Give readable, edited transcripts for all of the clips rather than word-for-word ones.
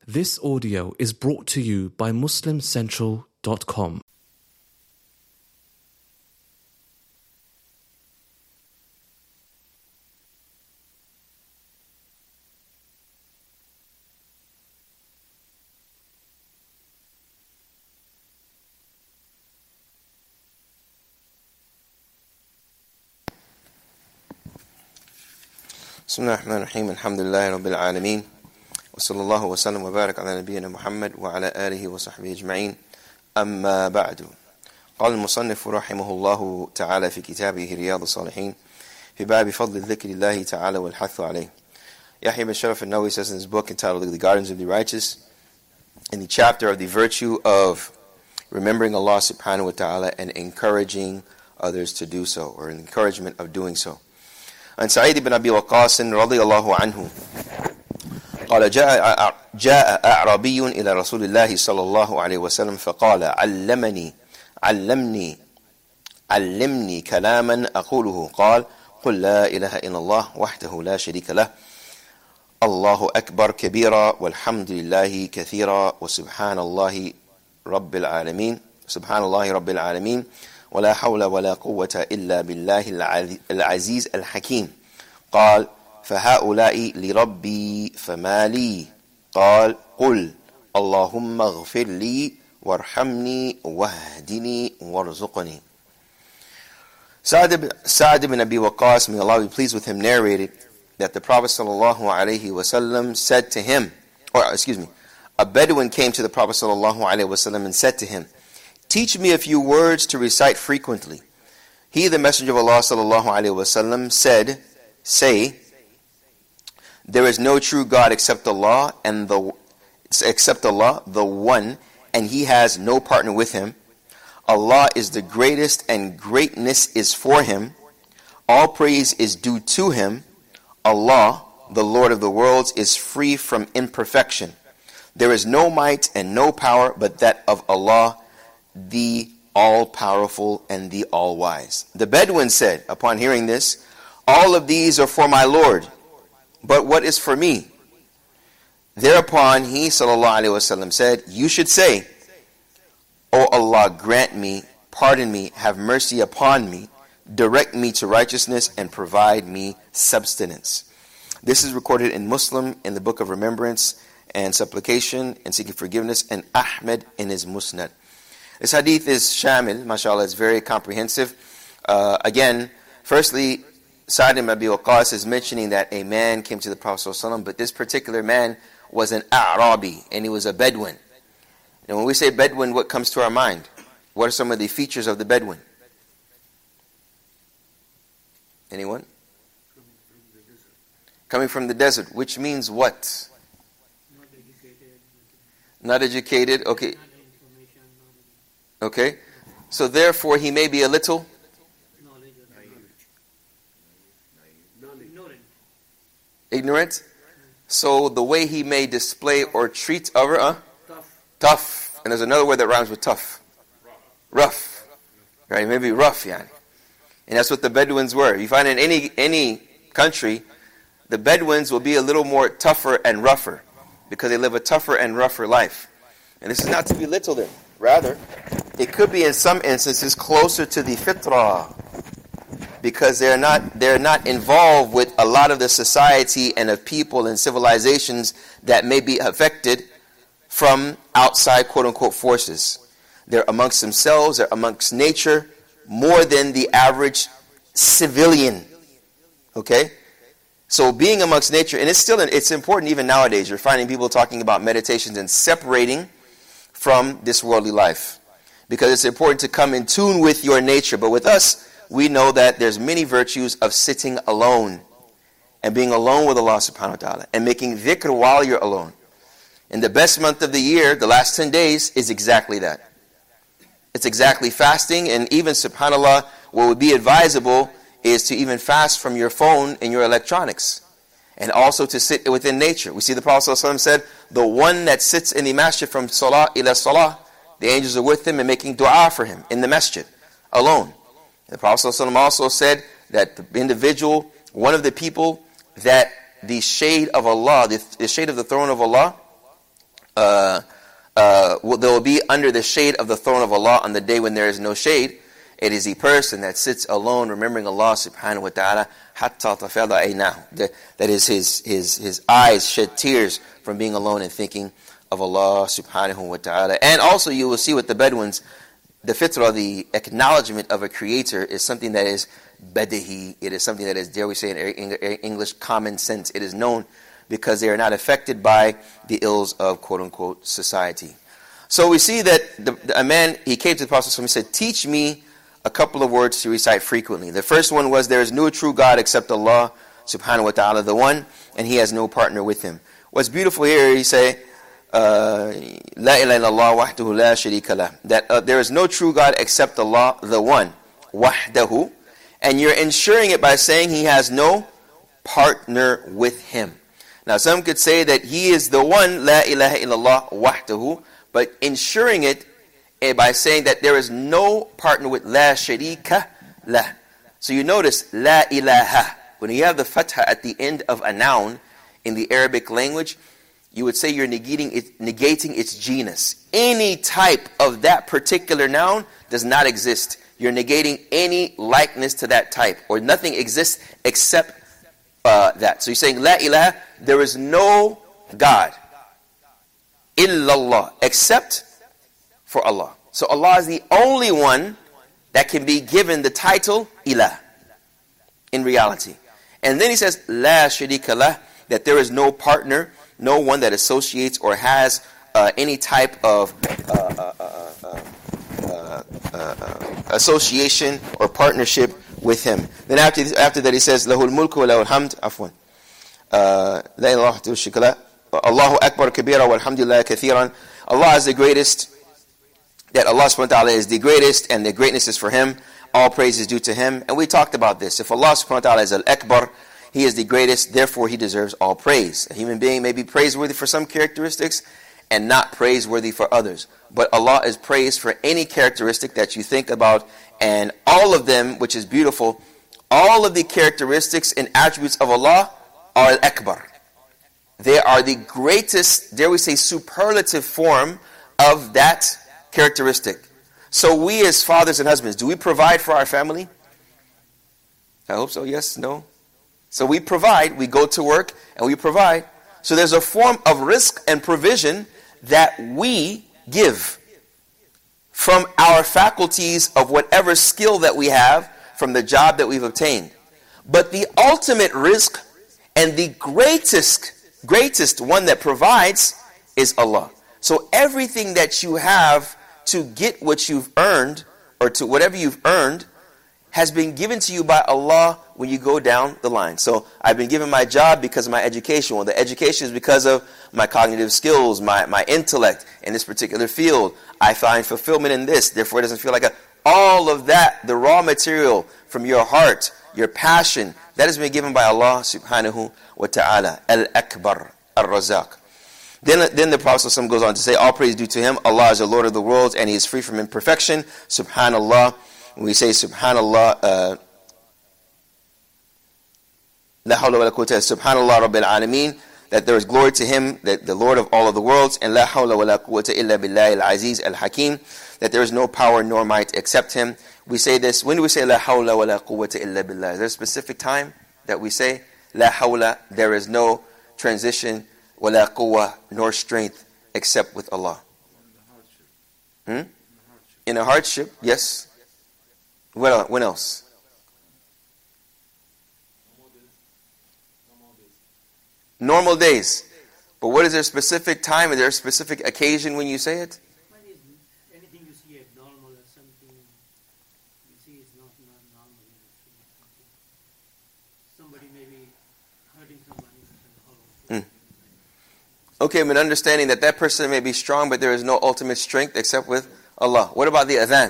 This audio is brought to you by MuslimCentral.com. بسم الله الرحمن الرحيم الحمد لله رب العالمين وصلى الله وسلم وبارك على نبينا محمد وعلى آله وصحبه أجمعين أما بعد قال المصنف رحمه الله تعالى في كتابه رياض الصالحين في باب فضل ذكر الله تعالى والحث عليه. Yahya ibn Sharaf al-Nawawi says in his book entitled The Gardens of the Righteous, in the chapter of the virtue of remembering Allah subhanahu wa ta'ala and encouraging others to do so, or an encouragement of doing so. عن سعيد بن أبي وقاص رضي الله عنه قال جاء أعرابي إلى رسول الله صلى الله عليه وسلم فقال علمني كلاما أقوله قال قل لا إله إلا الله وحده لا شريك له الله أكبر كبيرا والحمد لله كثيرا وسبحان الله رب العالمين ولا حول ولا قوة إلا بالله العزيز الحكيم قال فهؤلاء لربي فما لي قال قل اللهم اغفر لي وارحمني واهدني وارزقني. Sa'd ibn Abi Waqqas, may Allah be pleased with him, narrated that the Prophet ﷺ said to him, a Bedouin came to the Prophet ﷺ and said to him, teach me a few words to recite frequently. He, the Messenger of Allah ﷺ, said, say, there is no true God except Allah, the one, and He has no partner with Him. Allah is the greatest, and greatness is for Him. All praise is due to Him. Allah, the Lord of the worlds, is free from imperfection. There is no might and no power but that of Allah, the all-powerful and the all-wise. The Bedouin said, upon hearing this, all of these are for my Lord, but what is for me? Thereupon he, sallallahu alaihi wasallam, said, you should say, O Allah, grant me, pardon me, have mercy upon me, direct me to righteousness, and provide me subsistence. This is recorded in Muslim in the book of remembrance and supplication and seeking forgiveness, and Ahmed in his Musnad. This hadith is shamil, mashallah, it's very comprehensive. Again, firstly, Sa'd ibn Abi Waqqas is mentioning that a man came to the Prophet ﷺ, but this particular man was an A'rabi, and he was a Bedouin. And when we say Bedouin, what comes to our mind? What are some of the features of the Bedouin? Anyone? Coming from the desert, which means what? Not educated, okay. Okay, so therefore he may be a little ignorant. So the way he may display or treat other, tough. And there's another word that rhymes with tough. Rough. Right, maybe rough, yani. And that's what the Bedouins were. You find in any country, the Bedouins will be a little more tougher and rougher because they live a tougher and rougher life. And this is not to belittle them. Rather, it could be in some instances closer to the fitrah, because they're not involved with a lot of the society and of people and civilizations that may be affected from outside quote-unquote forces. They're amongst themselves, they're amongst nature, more than the average civilian. Okay? So being amongst nature, and it's important even nowadays. You're finding people talking about meditations and separating from this worldly life, because it's important to come in tune with your nature. But with us, we know that there's many virtues of sitting alone and being alone with Allah subhanahu wa ta'ala and making dhikr while you're alone. And the best month of the year, the last 10 days, is exactly that. It's exactly fasting, and even subhanAllah, what would be advisable is to even fast from your phone and your electronics, and also to sit within nature. We see the Prophet ﷺ said, the one that sits in the masjid from salah ila salah, the angels are with him and making dua for him in the masjid, alone. The Prophet ﷺ also said that the individual, one of the people that the shade of Allah, the shade of the throne of Allah, They will be under the shade of the throne of Allah on the day when there is no shade. It is a person that sits alone remembering Allah subhanahu wa ta'ala hatta tafada aynahu. That is his eyes shed tears from being alone and thinking of Allah subhanahu wa ta'ala. And also you will see with the Bedouins, the fitrah, the acknowledgement of a creator is something that is badahi. It is something that is, dare we say in English, common sense. It is known because they are not affected by the ills of quote-unquote society. So we see that a man, he came to the Prophet and said, teach me a couple of words to recite frequently. The first one was, there is no true God except Allah subhanahu wa ta'ala, the one, and he has no partner with him. What's beautiful here, he say, La ilaha illallah wahdahu la sharika lah. That there is no true God except Allah, the one, wahdahu. And you're ensuring it by saying he has no partner with him. Now some could say that he is the one, la ilaha illallah wahdahu, but ensuring it by saying that there is no partner with la sharika lah. So you notice la ilaha. When you have the fatha at the end of a noun in the Arabic language, you would say you're negating its genus. Any type of that particular noun does not exist. You're negating any likeness to that type, or nothing exists except that. So you're saying la ilaha, there is no God illallah, except for Allah. So Allah is the only one that can be given the title ilah in reality. And then he says la sharika lah, that there is no partner, no one that associates or has any type of association or partnership with him. Then after that he says lahul mulku wa lahul hamd, afwan, la ilaha illallah, Allahu akbar kabira walhamdulillah kathiran. Allah is the greatest, that Allah subhanahu wa ta'ala is the greatest and the greatness is for him. All praise is due to him. And we talked about this. If Allah subhanahu wa ta'ala is al-akbar, he is the greatest, therefore he deserves all praise. A human being may be praiseworthy for some characteristics and not praiseworthy for others. But Allah is praised for any characteristic that you think about, and all of them, which is beautiful, all of the characteristics and attributes of Allah are al-akbar. They are the greatest, dare we say, superlative form of that characteristic. So we as fathers and husbands, do we provide for our family? I hope so, yes, no? So we provide, we go to work and we provide. So there's a form of rizq and provision that we give from our faculties of whatever skill that we have from the job that we've obtained. But the ultimate rizq and the greatest one that provides is Allah. So everything that you have to get what you've earned, or to whatever you've earned, has been given to you by Allah when you go down the line. So I've been given my job because of my education. Well, the education is because of my cognitive skills, my intellect in this particular field. I find fulfillment in this, therefore it doesn't feel like all of that, the raw material from your heart, your passion, that has been given by Allah subhanahu wa ta'ala. Al-Akbar, Ar-Razaq. Then the Prophet ﷺ goes on to say, all praise due to him. Allah is the Lord of the worlds and he is free from imperfection. Subhanallah. When we say Subhanallah, La hawla wa la quwwata, Subhanallah Rabbil Alameen, that there is glory to him, that the Lord of all of the worlds, and La hawla wa la quwwata illa billahi al-aziz al-hakim, that there is no power nor might except him. We say this, when do we say La hawla wa la quwwata illa billah? Is there a specific time that we say La hawla, there is no transition, wa la quwwa, nor strength except with Allah? In a hardship, yes. When else? Normal days. But what is there a specific time? Is there a specific occasion when you say it? Anything you see abnormal or something you see is not normal. Somebody may be hurting somebody. Okay, but understanding that person may be strong, but there is no ultimate strength except with Allah. What about the adhan?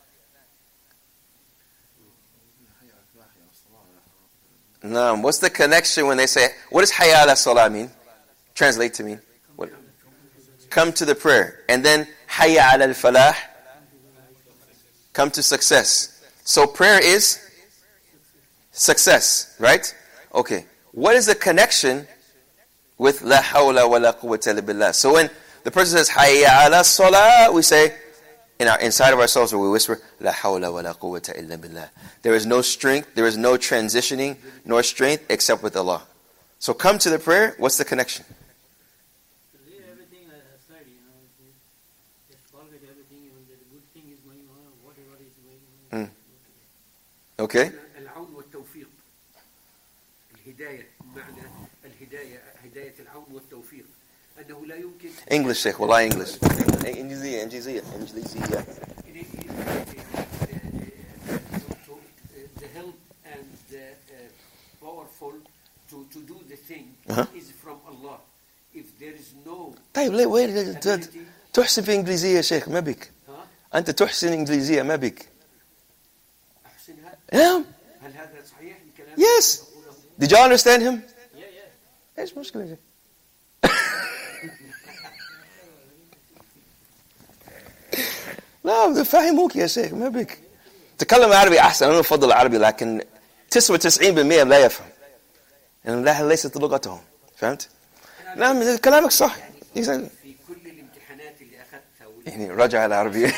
No, what's the connection when they say, what does hayya ala salah mean? Translate to me. What? Come to the prayer. And then hayya ala al-falah, come to success. So prayer is success, right? Okay. What is the connection with la hawla wa la quwwata illa billah? So when The person says, Hayya ala salah, we say, inside of ourselves, or we whisper, La hawla wa la quwwata illa billah. There is no strength, there is no transitioning, nor strength except with Allah. So come to the prayer, what's the connection? Leave everything aside, just forget everything, even the good thing is going on, whatever is going on. Okay? العون والتوفيق. الهداية معنى الهداية هداية العون والتوفيق. أنه لا يمكن English, Sheikh, والله English. إنجليزية. The help and the powerful to do the thing is from Allah. If there is no طيب ليه وين تحسن في إنجليزية يا شيخ ما بك أنت تحسن إنجليزية ما بك أحسنها نعم هل هذا صحيح الكلام؟ Yes. Did you understand him? Yeah. إيش مشكلة يا شيخ لا فهموك يا شيخ ما بك تكلم عربي أحسن أنا أفضل العربي لكن 99% لا يفهم يعني ليست لغتهم فهمت؟ نعم كلامك صح في كل الامتحانات اللي أخذتها يعني رجع العربية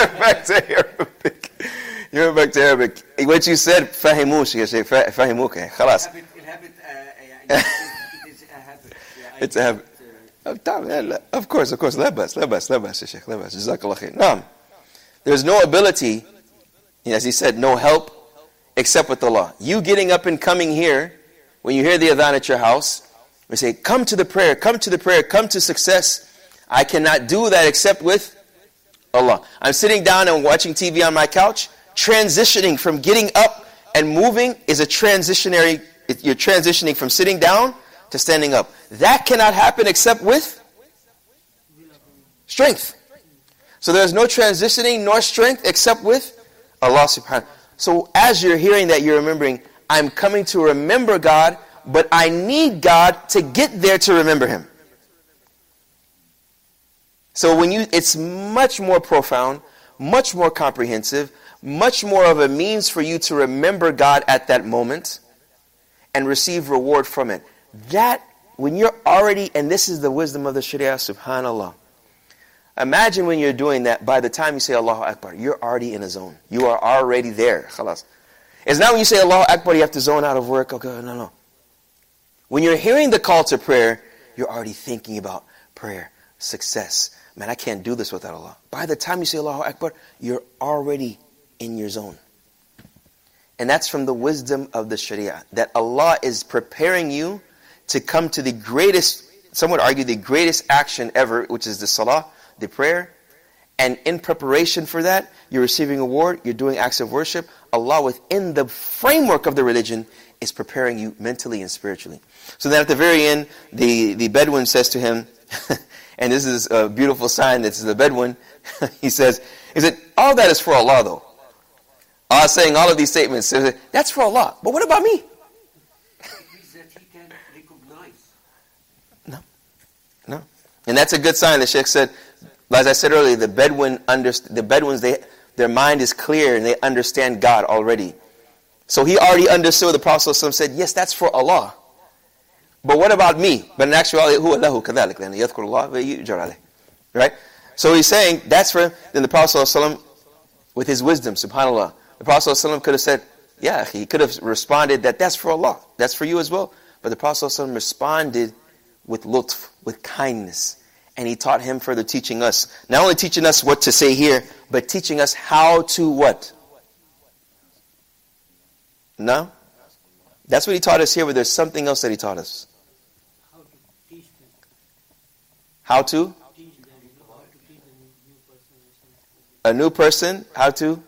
You went back to Arabic. What you said فهموش يا شيخ فهموك يعني خلاص الهابت يعني It's a habit. Of course لا بأس يا شيخ لا بأس جزاك الله خير نعم There's no ability, as he said, no help except with Allah. You getting up and coming here, when you hear the adhan at your house, we say, come to the prayer, come to success. I cannot do that except with Allah. I'm sitting down and watching TV on my couch. Transitioning from getting up and moving is you're transitioning from sitting down to standing up. That cannot happen except with strength. So there's no transitioning nor strength except with Allah subhanahu. So as you're hearing that, you're remembering, I'm coming to remember God, but I need God to get there to remember Him. So it's much more profound, much more comprehensive, much more of a means for you to remember God at that moment and receive reward from it. That, when you're already, and this is the wisdom of the Sharia, subhanAllah. Imagine when you're doing that, by the time you say Allahu Akbar, you're already in a zone. You are already there. Khalas. It's not when you say Allahu Akbar, you have to zone out of work. Okay, no. When you're hearing the call to prayer, you're already thinking about prayer, success. Man, I can't do this without Allah. By the time you say Allahu Akbar, you're already in your zone. And that's from the wisdom of the Sharia, that Allah is preparing you to come to the greatest, some would argue the greatest action ever, which is the salah, the prayer. And in preparation for that, you're receiving a reward, you're doing acts of worship. Allah, within the framework of the religion, is preparing you mentally and spiritually. So then at the very end, the Bedouin says to him, and this is a beautiful sign, this is the Bedouin, he said, all that is for Allah though. Allah saying all of these statements, that's for Allah, but what about me? that he can recognize. No. And that's a good sign. The Sheikh said, as I said earlier, the Bedouins, their mind is clear and they understand God already. So he already understood. The Prophet ﷺ said, yes, that's for Allah. But what about me? But in actuality, هُوَ لَهُ كَذَلِكَ لَأَنَّ يَذْكُرُ اللَّهَ وَيُجْرَ عَلَيْهِ. Right? So he's saying, that's for him. Then the Prophet ﷺ, with his wisdom, subhanAllah, the Prophet ﷺ could have said, yeah, he could have responded that that's for Allah. That's for you as well. But the Prophet ﷺ responded with lutf, with kindness. And he taught him further teaching us. Not only teaching us what to say here, but teaching us how to what? No? That's what he taught us here, but there's something else that he taught us. How to teach them. How to? Teach them, how to teach a new person or something. A new person, how to?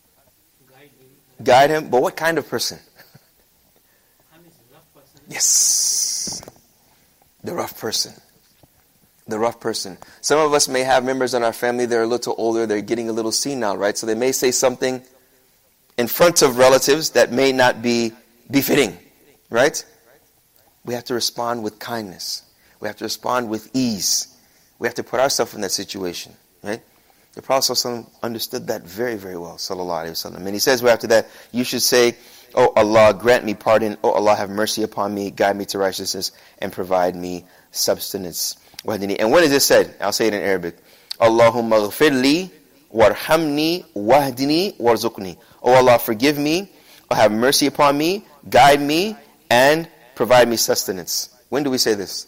Guide him. But what kind of person? I mean, rough person. Yes. The rough person. The rough person. Some of us may have members in our family that are a little older, they're getting a little senile, right? So they may say something in front of relatives that may not be befitting, right? We have to respond with kindness. We have to respond with ease. We have to put ourselves in that situation, right? The Prophet ﷺ understood that very, very well, sallallahu alaihi wasallam. And he says right after that, you should say, oh Allah, grant me pardon. Oh Allah, have mercy upon me, guide me to righteousness, and provide me substance. wahdini. And when is this said? I'll say it in Arabic. Allahumma ghfirli warhamni wahdini warzuqni. Oh Allah, forgive me, or have mercy upon me, guide me, and provide me sustenance. When do we say this?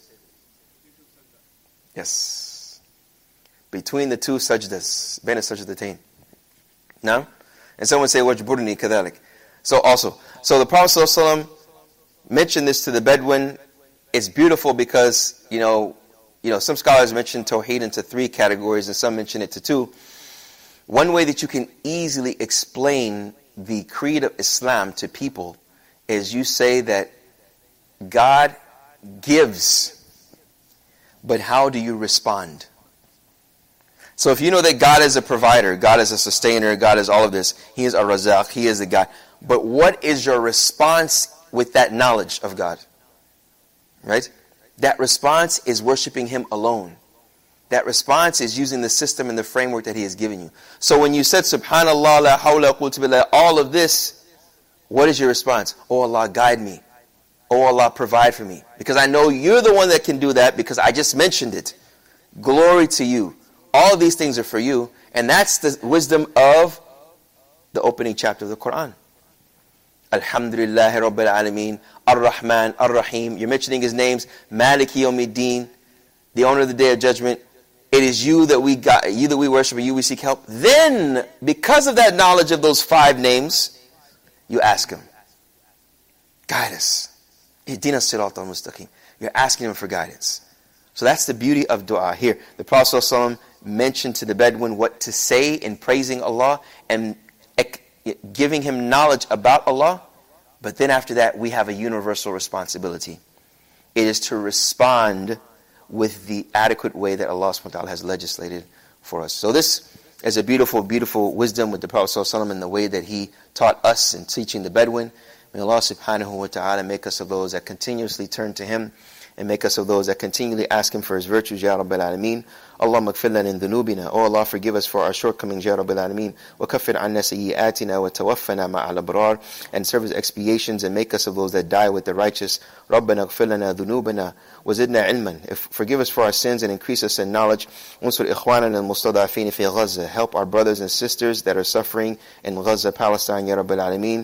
Yes. Between the two sajdas. Baina sajdatayn. Now? And someone say, wajburni kadhalik. So the Prophet ﷺ mentioned this to the Bedouin. It's beautiful because, some scholars mention Tawheed into 3 categories and some mention it to 2. One way that you can easily explain the creed of Islam to people is you say that God gives, but how do you respond? So if you know that God is a provider, God is a sustainer, God is all of this, He is a Razaq, He is the God. But what is your response with that knowledge of God? Right? That response is worshiping Him alone. That response is using the system and the framework that He has given you. So when you said, Subhanallah, la hawla quwwata billah, all of this, what is your response? Oh Allah, guide me. Oh Allah, provide for me. Because I know You're the one that can do that because I just mentioned it. Glory to You. All of these things are for You. And that's the wisdom of the opening chapter of the Quran. Alhamdulillahi Rabbil Alameen, Ar-Rahman, Ar-Rahim. You're mentioning His names. Maliki Yawmiddin, the owner of the Day of Judgment. It is You that we got, You that we worship, and You we seek help. Then, because of that knowledge of those 5 names, you ask Him, guide us. Ihdina siratal mustaqim. You're asking Him for guidance. So that's the beauty of dua here. The Prophet ﷺ mentioned to the Bedouin what to say in praising Allah and giving him knowledge about Allah. But then after that, we have a universal responsibility. It is to respond with the adequate way that Allah subhanahu wa ta'ala has legislated for us. So this is a beautiful, beautiful wisdom with the Prophet ﷺ and the way that he taught us in teaching the Bedouin. May Allah subhanahu wa ta'ala make us of those that continuously turn to Him and make us of those that continually ask Him for His virtues, Ya Rabbil Alameen. Allahumma gfir lana min dhunubina. Oh Allah, forgive us for our shortcomings, Ya Rabbil Alameen. Wa kaffir anna sayyi'atina wa tawaffana ma'al abrar. And serve as expiations and make us of those that die with the righteous. Rabbana gfir lana dhunubana wa zidna ilman. Forgive us for our sins and increase us in knowledge. Unsur ikhwanana al-mustada'afin fi Gaza. Help our brothers and sisters that are suffering in Gaza, Palestine, Ya Rabbil Alameen.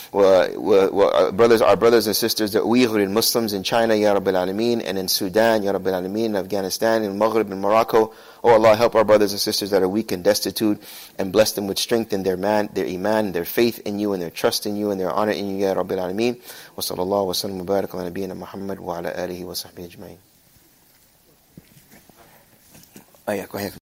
Our brothers and sisters, the Uyghur Muslims in China, Ya Rabbil Alameen, and in Sudan, Ya Rabbil Alameen, in Afghanistan, in Maghrib, in Morocco. Oh Allah, help our brothers and sisters that are weak and destitute, and bless them with strength in their iman, their faith in You, and their trust in You, and their honor in You, Ya Rabbil Alameen. Wa sallallahu wa sallam wa barak ala nabiyyina Muhammad wa ala alihi wa sahbihi ajma'in. Oh yeah, go ahead.